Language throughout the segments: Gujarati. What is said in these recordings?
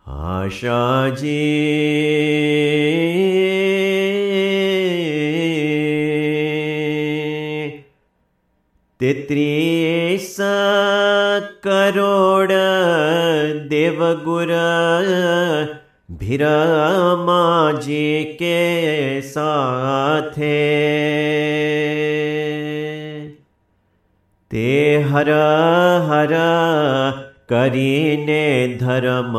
આશાજી 33 કરોડ દેવગુર ભીરમાજી કે સાથે તે હર હર કરીને ધર્મ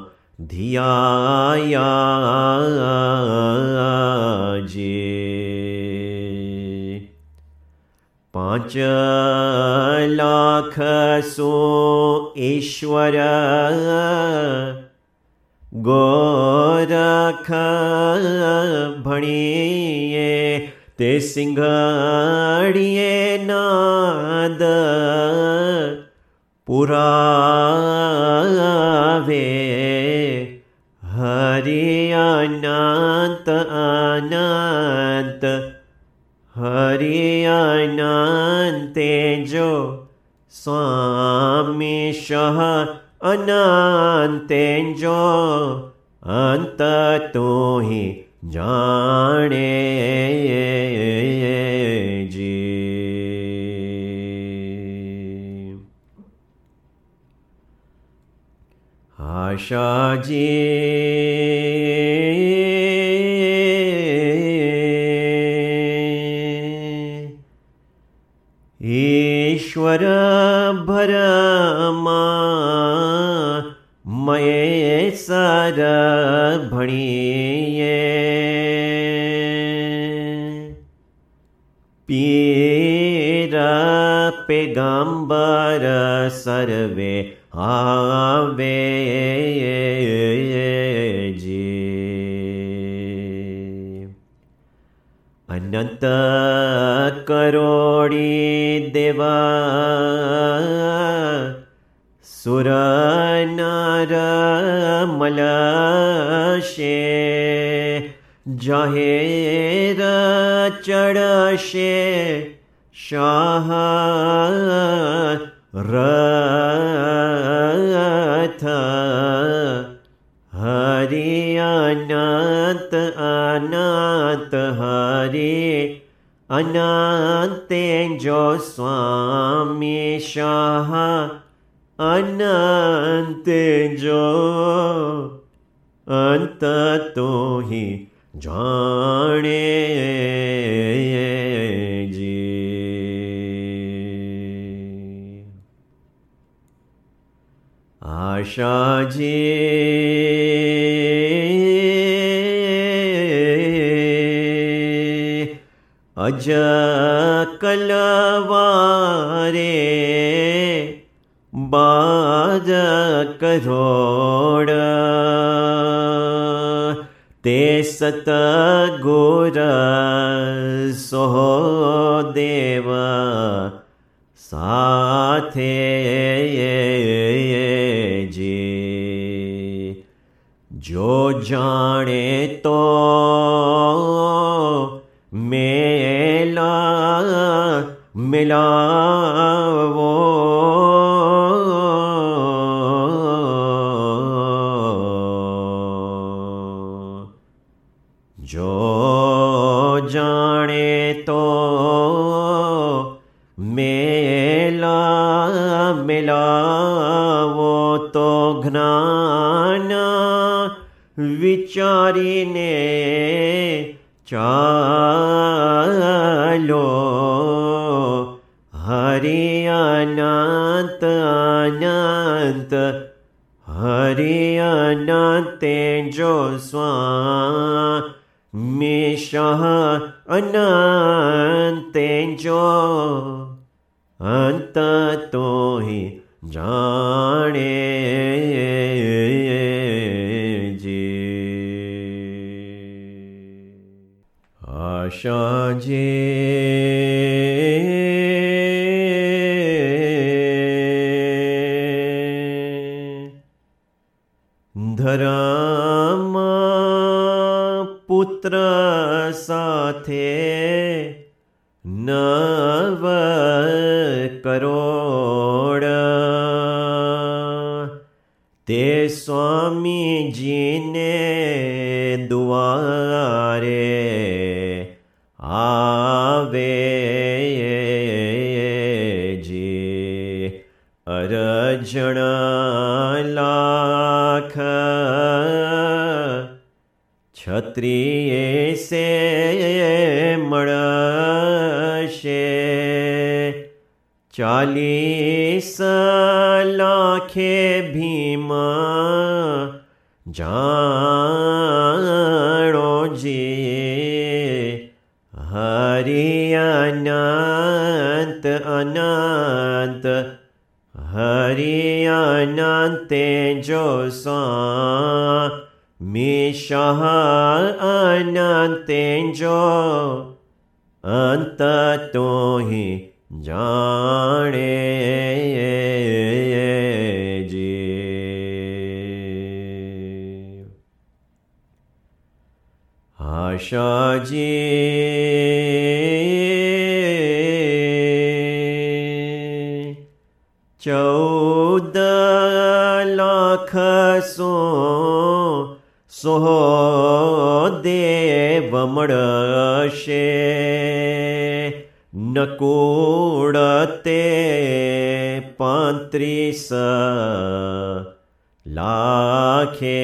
ધ્યાયાજી 5 લાખ સો ઈશ્વર ગોરખ ભણીએ તે સિંઘડીએ નાદ પુરાવે હરિ અનંત અનંત હરિ અનંતે જો સ્વામી શહ અનંતે જો અંત તુહિ જાણે જી આશાજી ઈશ્વર ભરમાં મયેસર ભણીએ પીર પેગંબર સર્વે આવે જી અનંત કરોડી દેવા સુર નર મલશે જાહેર ચડશે શાહ રથ હરિ અનંત અનંત હરિ અનંતે જો સ્વામી શાહ અનંતે જો અંત તુહિ જાણે જી આશાજી અજ કલવારે બાદ કરોડ તે સતગુર સોદેવ સાથે જી જો જાણે તો મેલા મિલાવો જો જાણે તો મેલા મિલાવો તો જ્ઞાન વિચારીને ચાલો હરિ અનંત અનંત હરિ અનંતે જો સ્વામી શાહ અનંતે જો અંત તોહિ જાણે જી આશાજી ધર્મ પુત્ર સાથે 9 કરોડ તે સ્વામીજીને દ્વારે આવે જે અરજણ લાખ છત્રીએ સે મળશે 40 લાખે ભીમ જાણો જે હરિ અનંત અનંત હરિ અનંતે જો સ્વામી શાહ અનંતે જો અંત તોહિ જાણે જે આશાજી 14 લાખ સો દેવ મળશે નકુળ તે 35 લાખે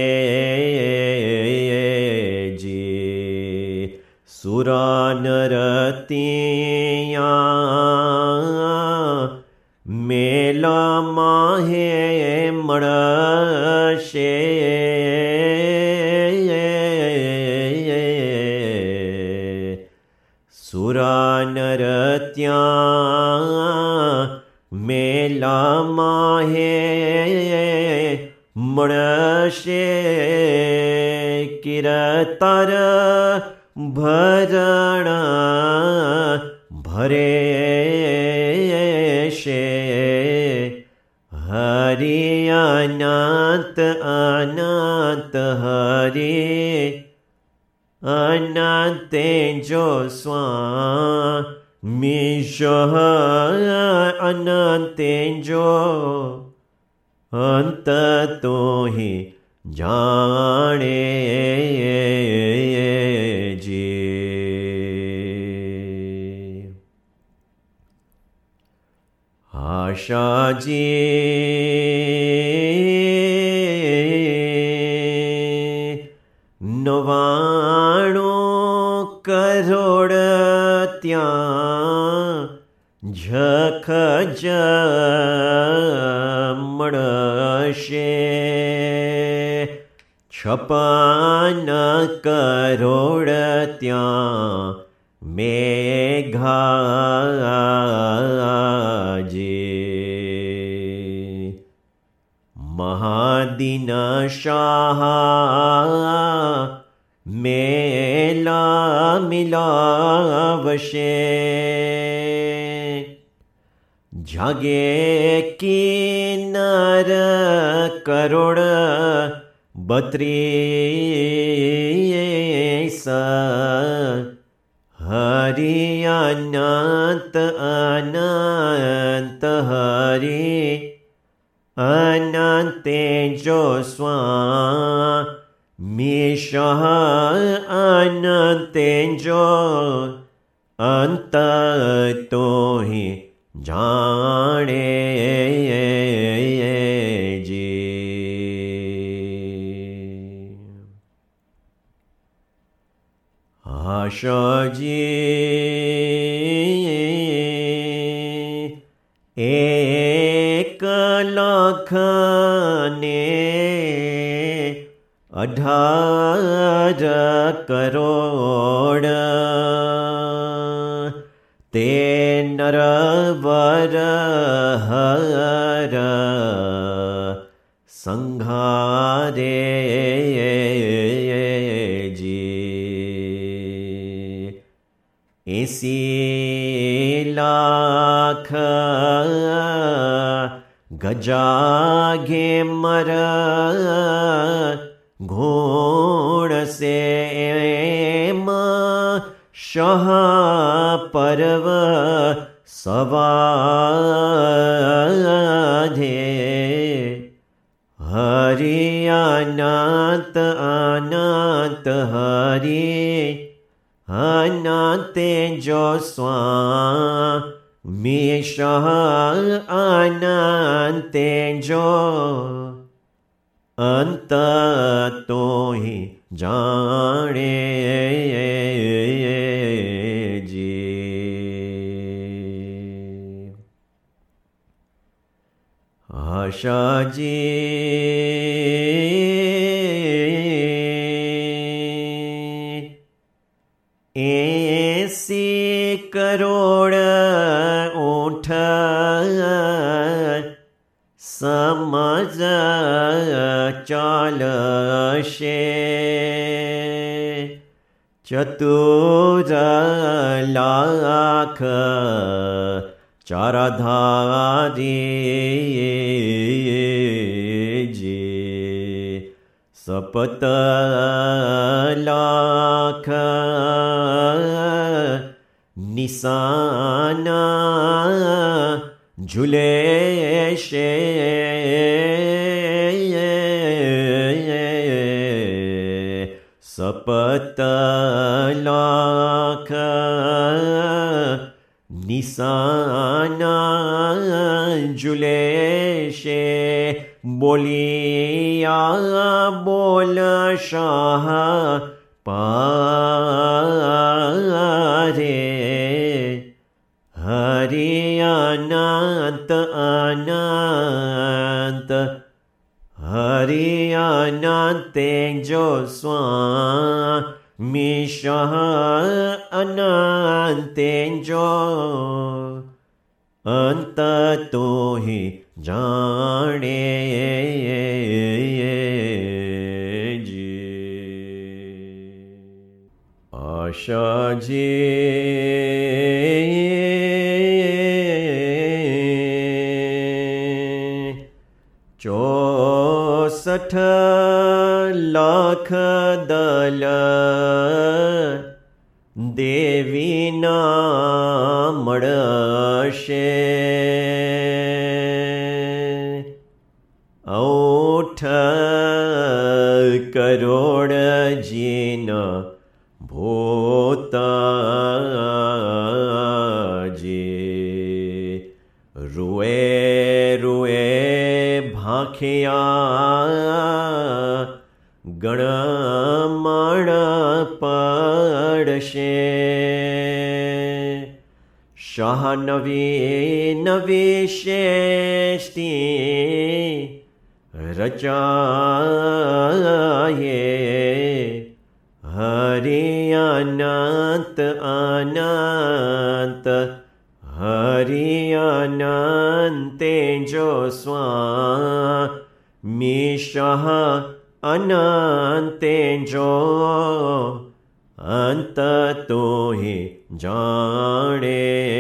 જી સુરાનરતિયા મેલામાં હે મળશે સુરાનરત્યા મેલામાં હે મળશે કિરતર ભરણ ભરે છે હરિ અનંત અનંત હરિ અનંતે જો સ્વામી શાહ અનંતે જો અંત તોહિ જાણે જે આશાજી 99 કરોડ ત્યાં જખ મળશે 56 કરોડ ત્યાં મેઘાજી મહાદિન શાહ મેલા મિલાવશે જાગે કિન્નર કરોડ 32 હરિ અનંત અનંત હરિ અનંતે જો સ્વામી શાહ અનંતે જો અંત તોહિ જાણે જે આશાજી 1 લાખ ને 18 કરોડ તે નરવર હર સંઘારે જી 80 લાખ ગજા ઘેમર ઘોણ સે એમ શાહ પર્વ સવાધે હરિ હરિ અનંત અનંત હરિ અનંતે જો સ્વામી શહ અનંતે જો અંત તોહિ જાણે જી આશાજી 80 કરોડ ઊંઠ સમજ ચાલશે ચતુર લાખ ચારાધારી જી સપત લાખ નિશાના ઝૂલે છે સપત લાખ નિશાના ઝૂલે છે બોલિયા બોલ શાહ પારે હરિ અનંત અનંત હરિ અનંતે જો સ્વામી શહ અનંતે જો અંત તોહિ જાણે આશાજી 64 લાખ દલ દેવીના મળશે 8 કરોડ જીના ભોતાજી રૂએ રૂએ ભાખિયા ગણમણ પડશે શાહ નવી નવી શ્રેષ્ઠી રચાયે હરિ અનંત અનંત હરિ અનંતે જો સ્વામી શહ અનંતે જો અંત તોહિ જાણે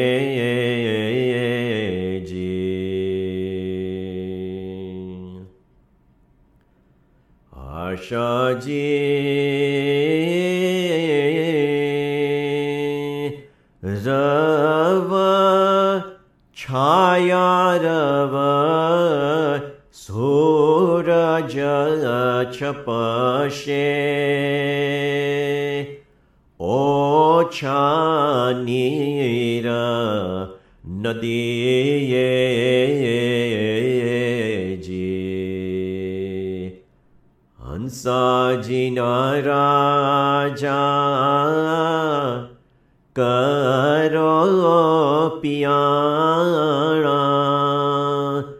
જી આશાજી રવ છાયા રવ સૂરજ છપશે ઓછા નીર નદીએ જી હંસાજીના રાજા કરો પિયાણા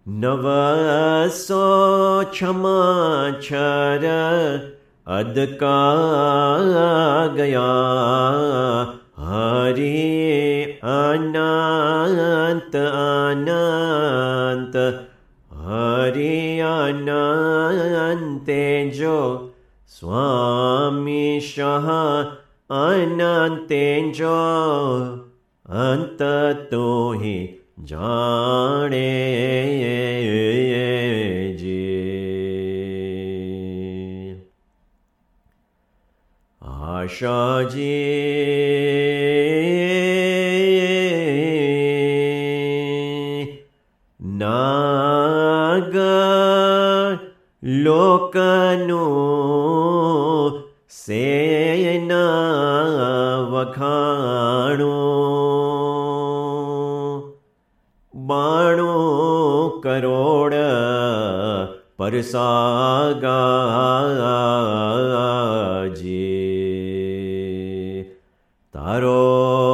900 છમાછર અદકા ગયા હરિ અનંત અનંત હરિ અનંતે જો સ્વામી શહ અનંતે જો અંત તોહિ જાણે જી આશાજી નાગ લોકનું સેના વખાણું 92 કરોડ પરસાગાજી તારો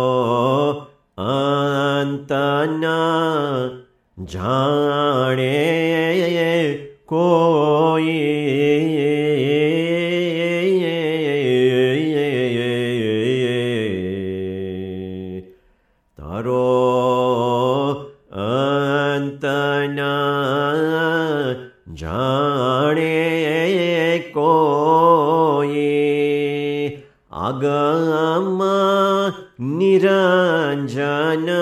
અંત ના જાણે કોઈ તારો અંત ના જાણે કોઈ આગમાં નિરંજન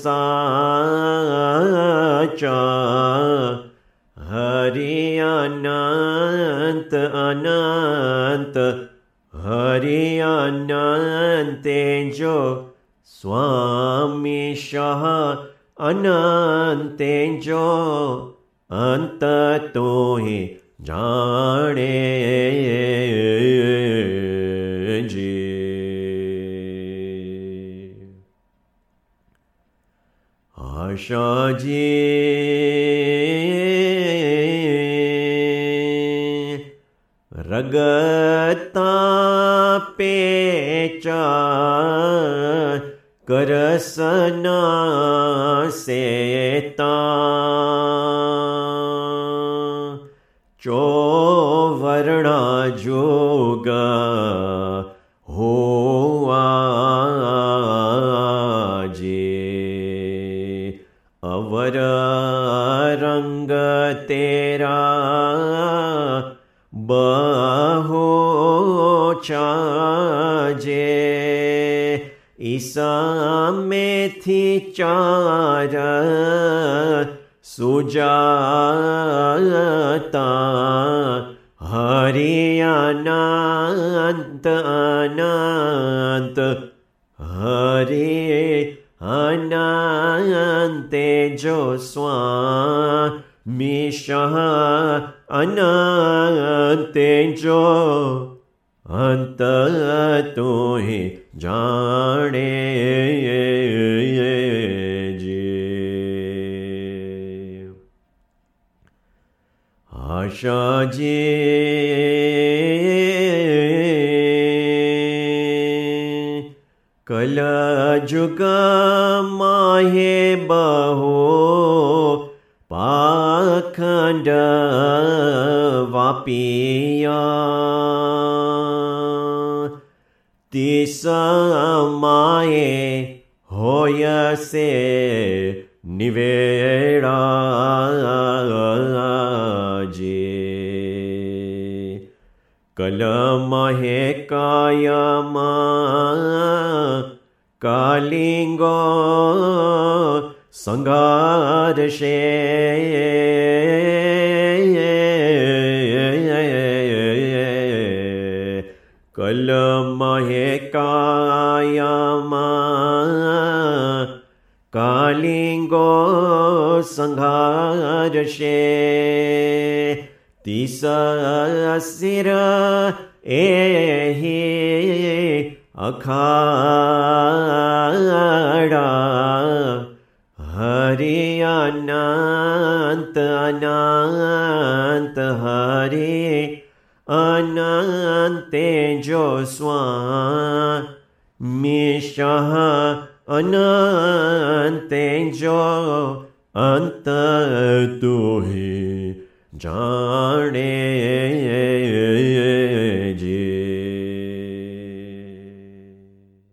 સાચા હરિ અનંત અનંત હરિ અનંતે જો સ્વામી શાહ અનંતે જો અંત તોહિ જાણે જી આશાજી રગતા પેચા કરસના સેતા ચોવર્ણા જોગા હોવાજી અવર રંગ તેરા બહો ચાજે ઈસામેથી ચાર સુજાતા હરિ અનંત અનંત હરિ અનંતે જો સ્વામી શાહ અનંતે જો અંત તોહિ જાણે જી આશાજી કલ જુગ માહે બહો પાખંડ વાપિયા તિસમાએ હોય સે નિવેડાજી કલમહે કાયમાં કાલિંગો સંઘર્ષે કલમહે કાયમાં કાલિંગો સંઘર્ષે તિસસિર એહી અખાડા હરિ અનંત અનંત હરિ અનંતે જો સ્વામી શાહ અનંતે જો અંત તુહિ જાણે